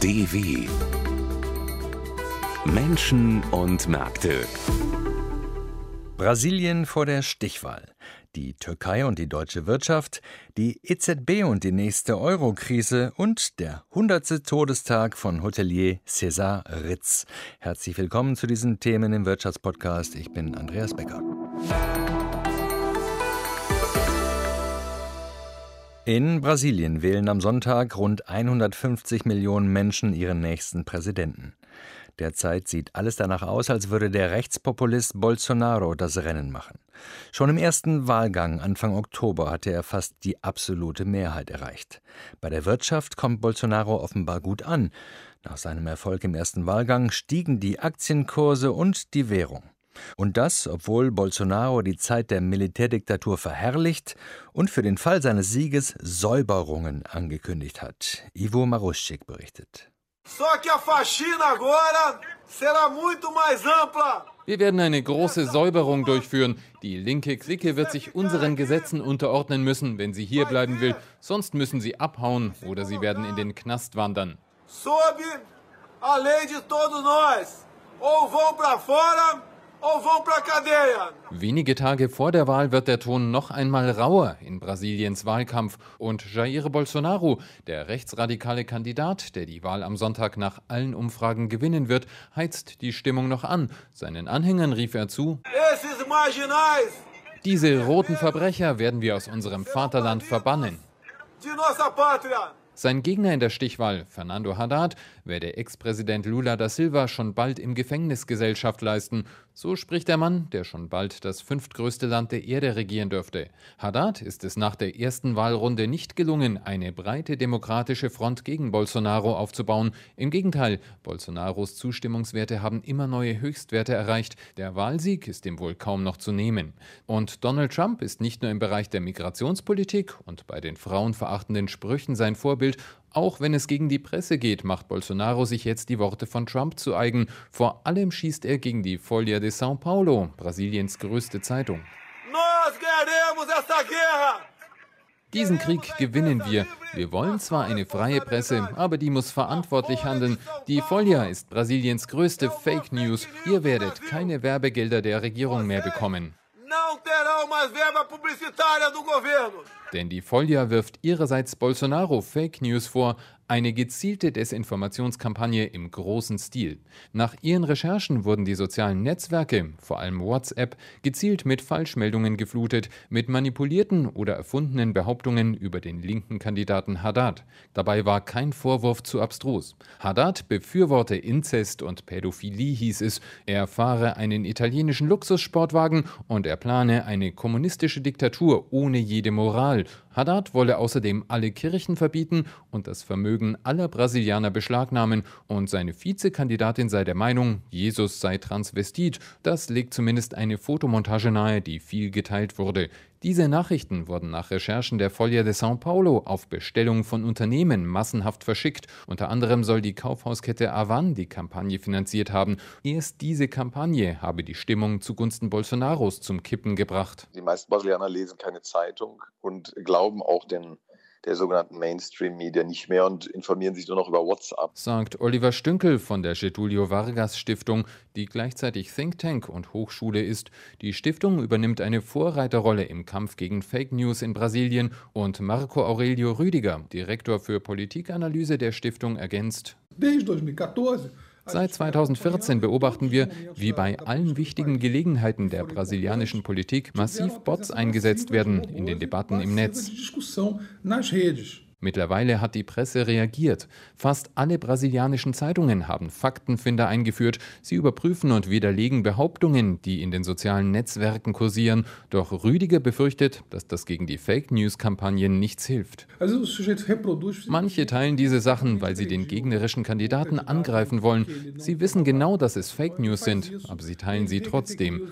DW Menschen und Märkte. Brasilien vor der Stichwahl, die Türkei und die deutsche Wirtschaft, die EZB und die nächste Euro-Krise und der 100. Todestag von Hotelier César Ritz. Herzlich willkommen zu diesen Themen im Wirtschaftspodcast. Ich bin Andreas Becker. In Brasilien wählen am Sonntag rund 150 Millionen Menschen ihren nächsten Präsidenten. Derzeit sieht alles danach aus, als würde der Rechtspopulist Bolsonaro das Rennen machen. Schon im ersten Wahlgang Anfang Oktober hatte er fast die absolute Mehrheit erreicht. Bei der Wirtschaft kommt Bolsonaro offenbar gut an. Nach seinem Erfolg im ersten Wahlgang stiegen die Aktienkurse und die Währung. Und das, obwohl Bolsonaro die Zeit der Militärdiktatur verherrlicht und für den Fall seines Sieges Säuberungen angekündigt hat. Ivo Maruschik berichtet. Wir werden eine große Säuberung durchführen. Die linke Clique wird sich unseren Gesetzen unterordnen müssen, wenn sie hier bleiben will. Sonst müssen sie abhauen oder sie werden in den Knast wandern. Sob a lei de todos nós. Ou vão para fora. Wenige Tage vor der Wahl wird der Ton noch einmal rauer in Brasiliens Wahlkampf. Und Jair Bolsonaro, der rechtsradikale Kandidat, der die Wahl am Sonntag nach allen Umfragen gewinnen wird, heizt die Stimmung noch an. Seinen Anhängern rief er zu: Diese roten Verbrecher werden wir aus unserem Vaterland verbannen. Sein Gegner in der Stichwahl, Fernando Haddad, werde Ex-Präsident Lula da Silva schon bald im Gefängnis Gesellschaft leisten. So spricht der Mann, der schon bald das 5. größte Land der Erde regieren dürfte. Haddad ist es nach der ersten Wahlrunde nicht gelungen, eine breite demokratische Front gegen Bolsonaro aufzubauen. Im Gegenteil, Bolsonaros Zustimmungswerte haben immer neue Höchstwerte erreicht. Der Wahlsieg ist ihm wohl kaum noch zu nehmen. Und Donald Trump ist nicht nur im Bereich der Migrationspolitik und bei den frauenverachtenden Sprüchen sein Vorbild. Auch wenn es gegen die Presse geht, macht Bolsonaro sich jetzt die Worte von Trump zu eigen. Vor allem schießt er gegen die Folha de São Paulo, Brasiliens größte Zeitung. Diesen Krieg gewinnen wir. Wir wollen zwar eine freie Presse, aber die muss verantwortlich handeln. Die Folha ist Brasiliens größte Fake News. Ihr werdet keine Werbegelder der Regierung mehr bekommen. Denn die Folha wirft ihrerseits Bolsonaro Fake News vor, eine gezielte Desinformationskampagne im großen Stil. Nach ihren Recherchen wurden die sozialen Netzwerke, vor allem WhatsApp, gezielt mit Falschmeldungen geflutet, mit manipulierten oder erfundenen Behauptungen über den linken Kandidaten Haddad. Dabei war kein Vorwurf zu abstrus. Haddad befürworte Inzest und Pädophilie, hieß es. Er fahre einen italienischen Luxussportwagen und er plane eine kommunistische Diktatur ohne jede Moral. Haddad wolle außerdem alle Kirchen verbieten und das Vermögen aller Brasilianer beschlagnahmen, und seine Vizekandidatin sei der Meinung, Jesus sei Transvestit. Das legt zumindest eine Fotomontage nahe, die viel geteilt wurde. Diese Nachrichten wurden nach Recherchen der Folha de São Paulo auf Bestellung von Unternehmen massenhaft verschickt. Unter anderem soll die Kaufhauskette Avan die Kampagne finanziert haben. Erst diese Kampagne habe die Stimmung zugunsten Bolsonaros zum Kippen gebracht. Die meisten Brasilianer lesen keine Zeitung und glauben auch der sogenannten Mainstream-Media nicht mehr und informieren sich nur noch über WhatsApp, sagt Oliver Stünkel von der Getúlio Vargas Stiftung, die gleichzeitig Think Tank und Hochschule ist. Die Stiftung übernimmt eine Vorreiterrolle im Kampf gegen Fake News in Brasilien, und Marco Aurelio Rüdiger, Direktor für Politikanalyse der Stiftung, ergänzt: Seit 2014 beobachten wir, wie bei allen wichtigen Gelegenheiten der brasilianischen Politik massiv Bots eingesetzt werden in den Debatten im Netz. Mittlerweile hat die Presse reagiert. Fast alle brasilianischen Zeitungen haben Faktenfinder eingeführt. Sie überprüfen und widerlegen Behauptungen, die in den sozialen Netzwerken kursieren. Doch Rüdiger befürchtet, dass das gegen die Fake-News-Kampagnen nichts hilft. Manche teilen diese Sachen, weil sie den gegnerischen Kandidaten angreifen wollen. Sie wissen genau, dass es Fake News sind, aber sie teilen sie trotzdem.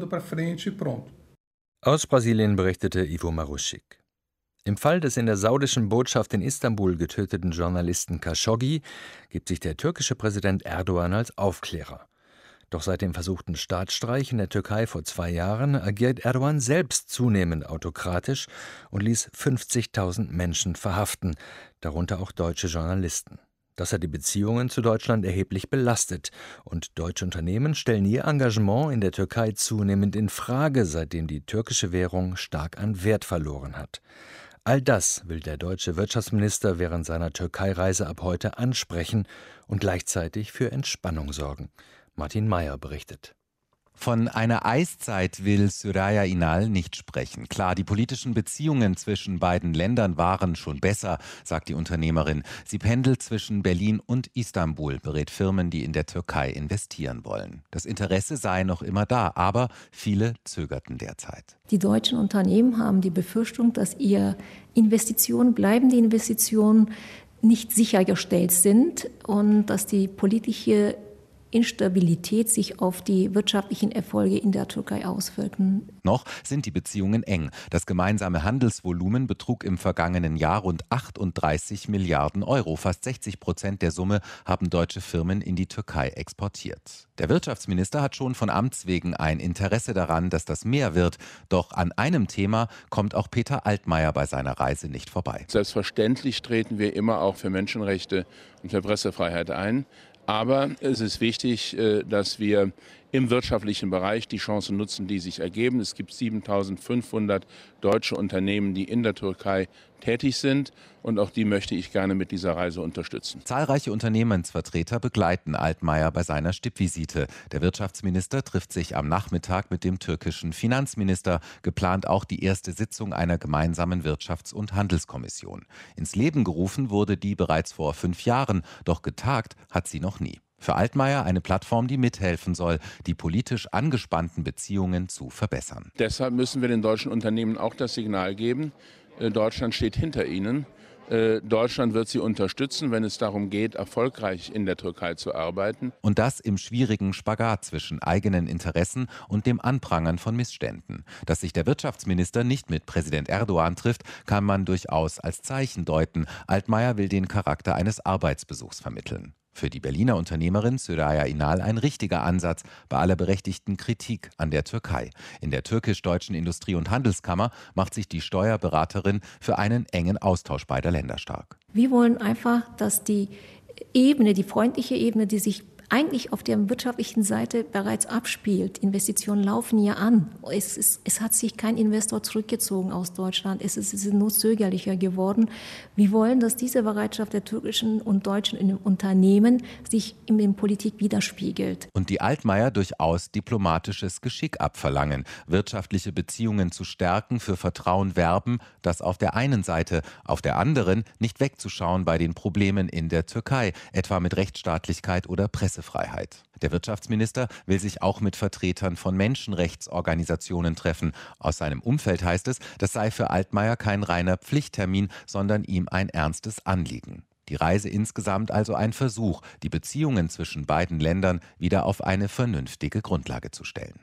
Aus Brasilien berichtete Ivo Maruschik. Im Fall des in der saudischen Botschaft in Istanbul getöteten Journalisten Khashoggi gibt sich der türkische Präsident Erdogan als Aufklärer. Doch seit dem versuchten Staatsstreich in der Türkei vor 2 Jahren agiert Erdogan selbst zunehmend autokratisch und ließ 50.000 Menschen verhaften, darunter auch deutsche Journalisten. Das hat die Beziehungen zu Deutschland erheblich belastet. Und deutsche Unternehmen stellen ihr Engagement in der Türkei zunehmend in Frage, seitdem die türkische Währung stark an Wert verloren hat. All das will der deutsche Wirtschaftsminister während seiner Türkei-Reise ab heute ansprechen und gleichzeitig für Entspannung sorgen. Martin Mayer berichtet. Von einer Eiszeit will Süreyya Ünal nicht sprechen. Klar, die politischen Beziehungen zwischen beiden Ländern waren schon besser, sagt die Unternehmerin. Sie pendelt zwischen Berlin und Istanbul, berät Firmen, die in der Türkei investieren wollen. Das Interesse sei noch immer da, aber viele zögerten derzeit. Die deutschen Unternehmen haben die Befürchtung, dass ihre bleibende Investitionen nicht sichergestellt sind und dass die politische Instabilität sich auf die wirtschaftlichen Erfolge in der Türkei auswirken. Noch sind die Beziehungen eng. Das gemeinsame Handelsvolumen betrug im vergangenen Jahr rund 38 Milliarden Euro. Fast 60% der Summe haben deutsche Firmen in die Türkei exportiert. Der Wirtschaftsminister hat schon von Amts wegen ein Interesse daran, dass das mehr wird. Doch an einem Thema kommt auch Peter Altmaier bei seiner Reise nicht vorbei. Selbstverständlich treten wir immer auch für Menschenrechte und für Pressefreiheit ein. Aber es ist wichtig, dass wir im wirtschaftlichen Bereich die Chancen nutzen, die sich ergeben. Es gibt 7.500 deutsche Unternehmen, die in der Türkei tätig sind. Und auch die möchte ich gerne mit dieser Reise unterstützen. Zahlreiche Unternehmensvertreter begleiten Altmaier bei seiner Stippvisite. Der Wirtschaftsminister trifft sich am Nachmittag mit dem türkischen Finanzminister. Geplant auch die erste Sitzung einer gemeinsamen Wirtschafts- und Handelskommission. Ins Leben gerufen wurde die bereits vor 5 Jahren, doch getagt hat sie noch nie. Für Altmaier eine Plattform, die mithelfen soll, die politisch angespannten Beziehungen zu verbessern. Deshalb müssen wir den deutschen Unternehmen auch das Signal geben, Deutschland steht hinter ihnen. Deutschland wird sie unterstützen, wenn es darum geht, erfolgreich in der Türkei zu arbeiten. Und das im schwierigen Spagat zwischen eigenen Interessen und dem Anprangern von Missständen. Dass sich der Wirtschaftsminister nicht mit Präsident Erdogan trifft, kann man durchaus als Zeichen deuten. Altmaier will den Charakter eines Arbeitsbesuchs vermitteln. Für die Berliner Unternehmerin Süreyya Ünal ein richtiger Ansatz bei aller berechtigten Kritik an der Türkei. In der türkisch-deutschen Industrie- und Handelskammer macht sich die Steuerberaterin für einen engen Austausch beider Länder stark. Wir wollen einfach, dass die freundliche Ebene, die sich eigentlich auf der wirtschaftlichen Seite bereits abspielt. Investitionen laufen ja an. Es hat sich kein Investor zurückgezogen aus Deutschland. Es ist nur zögerlicher geworden. Wir wollen, dass diese Bereitschaft der türkischen und deutschen Unternehmen sich in der Politik widerspiegelt. Und die Altmaier durchaus diplomatisches Geschick abverlangen, wirtschaftliche Beziehungen zu stärken, für Vertrauen werben, das auf der einen Seite, auf der anderen nicht wegzuschauen bei den Problemen in der Türkei, etwa mit Rechtsstaatlichkeit oder Pressefreiheit. Der Wirtschaftsminister will sich auch mit Vertretern von Menschenrechtsorganisationen treffen. Aus seinem Umfeld heißt es, das sei für Altmaier kein reiner Pflichttermin, sondern ihm ein ernstes Anliegen. Die Reise insgesamt also ein Versuch, die Beziehungen zwischen beiden Ländern wieder auf eine vernünftige Grundlage zu stellen.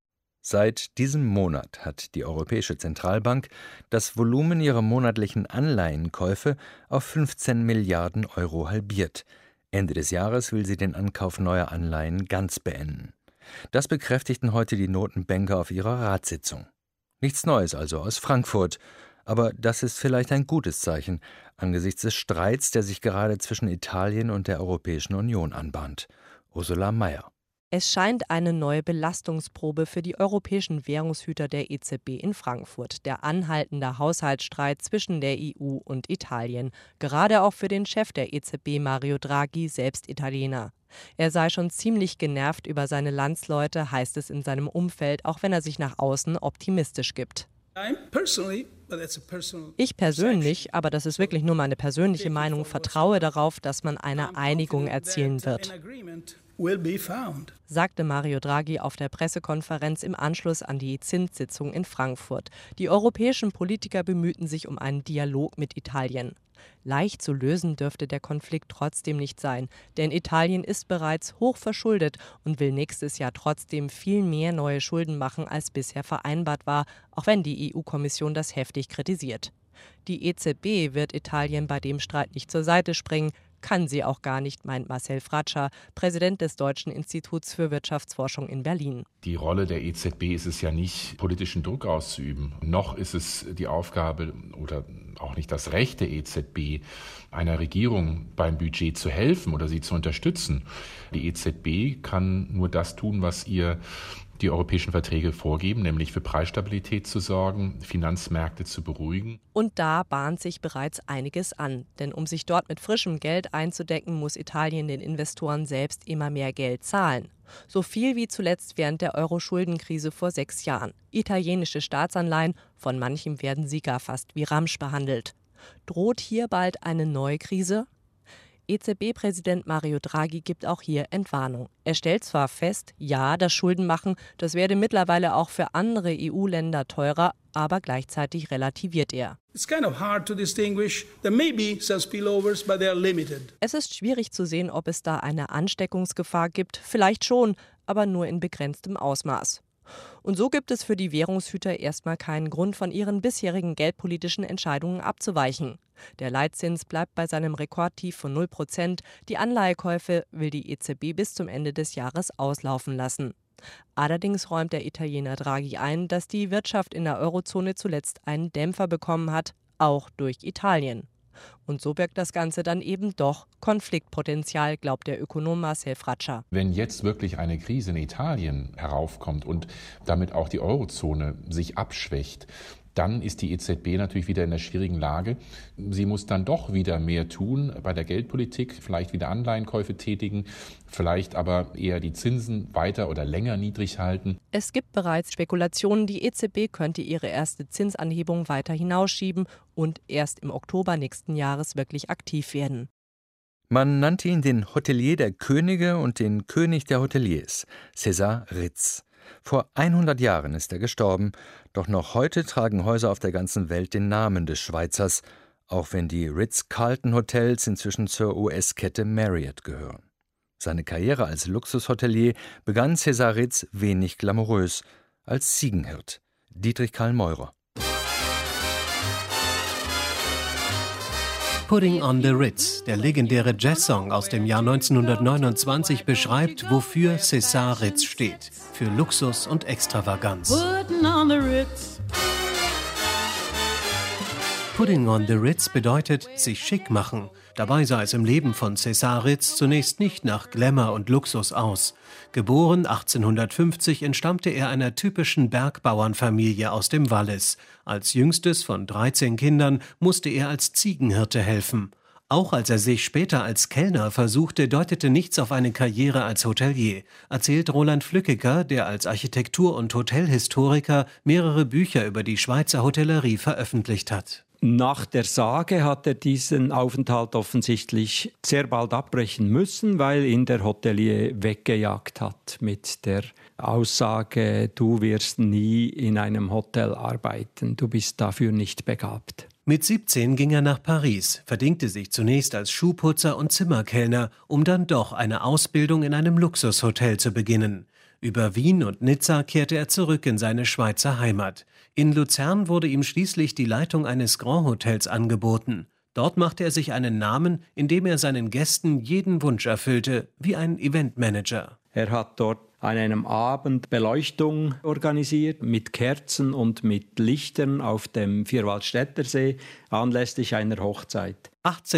Seit diesem Monat hat die Europäische Zentralbank das Volumen ihrer monatlichen Anleihenkäufe auf 15 Milliarden Euro halbiert. Ende des Jahres will sie den Ankauf neuer Anleihen ganz beenden. Das bekräftigten heute die Notenbanker auf ihrer Ratssitzung. Nichts Neues also aus Frankfurt. Aber das ist vielleicht ein gutes Zeichen angesichts des Streits, der sich gerade zwischen Italien und der Europäischen Union anbahnt. Ursula Mayer. Es scheint eine neue Belastungsprobe für die europäischen Währungshüter der EZB in Frankfurt, der anhaltende Haushaltsstreit zwischen der EU und Italien. Gerade auch für den Chef der EZB, Mario Draghi, selbst Italiener. Er sei schon ziemlich genervt über seine Landsleute, heißt es in seinem Umfeld, auch wenn er sich nach außen optimistisch gibt. Ich persönlich, aber das ist wirklich nur meine persönliche Meinung, vertraue darauf, dass man eine Einigung erzielen wird, sagte Mario Draghi auf der Pressekonferenz im Anschluss an die Zinssitzung in Frankfurt. Die europäischen Politiker bemühten sich um einen Dialog mit Italien. Leicht zu lösen dürfte der Konflikt trotzdem nicht sein, denn Italien ist bereits hoch verschuldet und will nächstes Jahr trotzdem viel mehr neue Schulden machen, als bisher vereinbart war, auch wenn die EU-Kommission das heftig kritisiert. Die EZB wird Italien bei dem Streit nicht zur Seite springen. Kann sie auch gar nicht, meint Marcel Fratscher, Präsident des Deutschen Instituts für Wirtschaftsforschung in Berlin. Die Rolle der EZB ist es ja nicht, politischen Druck auszuüben. Noch ist es die Aufgabe oder auch nicht das Recht der EZB, einer Regierung beim Budget zu helfen oder sie zu unterstützen. Die EZB kann nur das tun, was ihr die europäischen Verträge vorgeben, nämlich für Preisstabilität zu sorgen, Finanzmärkte zu beruhigen. Und da bahnt sich bereits einiges an. Denn um sich dort mit frischem Geld einzudecken, muss Italien den Investoren selbst immer mehr Geld zahlen. So viel wie zuletzt während der Euro-Schuldenkrise vor 6 Jahren. Italienische Staatsanleihen, von manchem werden sie gar fast wie Ramsch behandelt. Droht hier bald eine neue Krise? EZB-Präsident Mario Draghi gibt auch hier Entwarnung. Er stellt zwar fest, ja, das Schuldenmachen, das werde mittlerweile auch für andere EU-Länder teurer, aber gleichzeitig relativiert er. Es ist schwierig zu sehen, ob es da eine Ansteckungsgefahr gibt. Vielleicht schon, aber nur in begrenztem Ausmaß. Und so gibt es für die Währungshüter erstmal keinen Grund, von ihren bisherigen geldpolitischen Entscheidungen abzuweichen. Der Leitzins bleibt bei seinem Rekordtief von 0%. Die Anleihekäufe will die EZB bis zum Ende des Jahres auslaufen lassen. Allerdings räumt der Italiener Draghi ein, dass die Wirtschaft in der Eurozone zuletzt einen Dämpfer bekommen hat, auch durch Italien. Und so birgt das Ganze dann eben doch Konfliktpotenzial, glaubt der Ökonom Marcel Fratscher. Wenn jetzt wirklich eine Krise in Italien heraufkommt und damit auch die Eurozone sich abschwächt, dann ist die EZB natürlich wieder in einer schwierigen Lage. Sie muss dann doch wieder mehr tun bei der Geldpolitik, vielleicht wieder Anleihenkäufe tätigen, vielleicht aber eher die Zinsen weiter oder länger niedrig halten. Es gibt bereits Spekulationen, die EZB könnte ihre erste Zinsanhebung weiter hinausschieben und erst im Oktober nächsten Jahres wirklich aktiv werden. Man nannte ihn den Hotelier der Könige und den König der Hoteliers, César Ritz. Vor 100 Jahren ist er gestorben, doch noch heute tragen Häuser auf der ganzen Welt den Namen des Schweizers, auch wenn die Ritz-Carlton-Hotels inzwischen zur US-Kette Marriott gehören. Seine Karriere als Luxushotelier begann César Ritz wenig glamourös, als Ziegenhirt. Dietrich Karl Meurer. Pudding on the Ritz, der legendäre Jazzsong aus dem Jahr 1929, beschreibt, wofür César Ritz steht. Für Luxus und Extravaganz. Pudding on the Ritz bedeutet sich schick machen. Dabei sah es im Leben von César Ritz zunächst nicht nach Glamour und Luxus aus. Geboren 1850 entstammte er einer typischen Bergbauernfamilie aus dem Wallis. Als jüngstes von 13 Kindern musste er als Ziegenhirte helfen. Auch als er sich später als Kellner versuchte, deutete nichts auf eine Karriere als Hotelier, erzählt Roland Flückiger, der als Architektur- und Hotelhistoriker mehrere Bücher über die Schweizer Hotellerie veröffentlicht hat. Nach der Sage hat er diesen Aufenthalt offensichtlich sehr bald abbrechen müssen, weil ihn der Hotelier weggejagt hat mit der Aussage, du wirst nie in einem Hotel arbeiten, du bist dafür nicht begabt. Mit 17 ging er nach Paris, verdingte sich zunächst als Schuhputzer und Zimmerkellner, um dann doch eine Ausbildung in einem Luxushotel zu beginnen. Über Wien und Nizza kehrte er zurück in seine Schweizer Heimat. In Luzern wurde ihm schließlich die Leitung eines Grand Hotels angeboten. Dort machte er sich einen Namen, indem er seinen Gästen jeden Wunsch erfüllte, wie ein Eventmanager. Er hat dort an einem Abend Beleuchtung organisiert mit Kerzen und mit Lichtern auf dem Vierwaldstättersee anlässlich einer Hochzeit.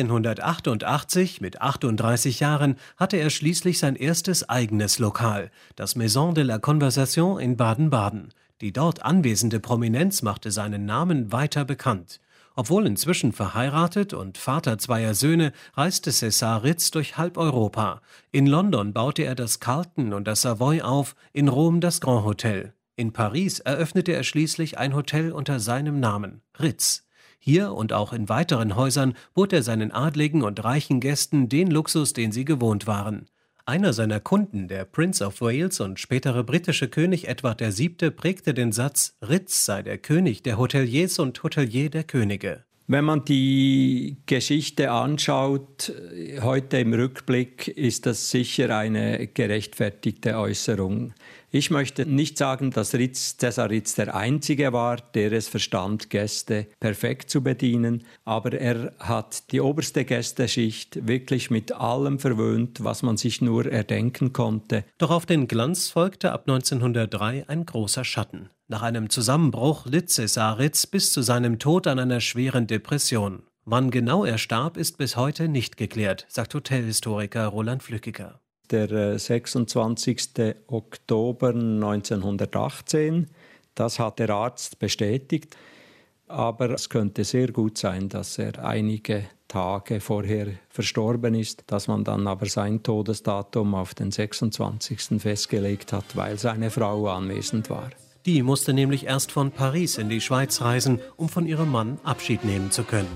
1888, mit 38 Jahren, hatte er schließlich sein erstes eigenes Lokal, das Maison de la Conversation in Baden-Baden. Die dort anwesende Prominenz machte seinen Namen weiter bekannt. Obwohl inzwischen verheiratet und Vater zweier Söhne, reiste César Ritz durch halb Europa. In London baute er das Carlton und das Savoy auf, in Rom das Grand Hotel. In Paris eröffnete er schließlich ein Hotel unter seinem Namen, Ritz. Hier und auch in weiteren Häusern bot er seinen adligen und reichen Gästen den Luxus, den sie gewohnt waren. Einer seiner Kunden, der Prince of Wales und spätere britische König Edward VII., prägte den Satz, Ritz sei der König der Hoteliers und Hotelier der Könige. Wenn man die Geschichte anschaut, heute im Rückblick, ist das sicher eine gerechtfertigte Äußerung. Ich möchte nicht sagen, dass Cäsar Ritz der Einzige war, der es verstand, Gäste perfekt zu bedienen, aber er hat die oberste Gästeschicht wirklich mit allem verwöhnt, was man sich nur erdenken konnte. Doch auf den Glanz folgte ab 1903 ein großer Schatten. Nach einem Zusammenbruch litt Cäsar Ritz bis zu seinem Tod an einer schweren Depression. Wann genau er starb, ist bis heute nicht geklärt, sagt Hotelhistoriker Roland Flückiger. Der 26. Oktober 1918, das hat der Arzt bestätigt. Aber es könnte sehr gut sein, dass er einige Tage vorher verstorben ist, dass man dann aber sein Todesdatum auf den 26. festgelegt hat, weil seine Frau anwesend war. Die musste nämlich erst von Paris in die Schweiz reisen, um von ihrem Mann Abschied nehmen zu können.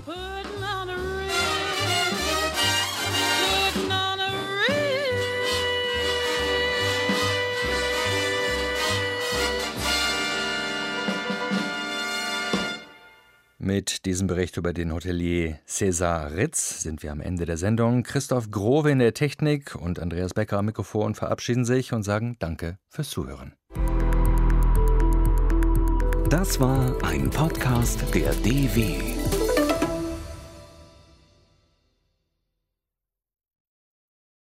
Mit diesem Bericht über den Hotelier Cäsar Ritz sind wir am Ende der Sendung. Christoph Growe in der Technik und Andreas Becker am Mikrofon verabschieden sich und sagen Danke fürs Zuhören. Das war ein Podcast der DW.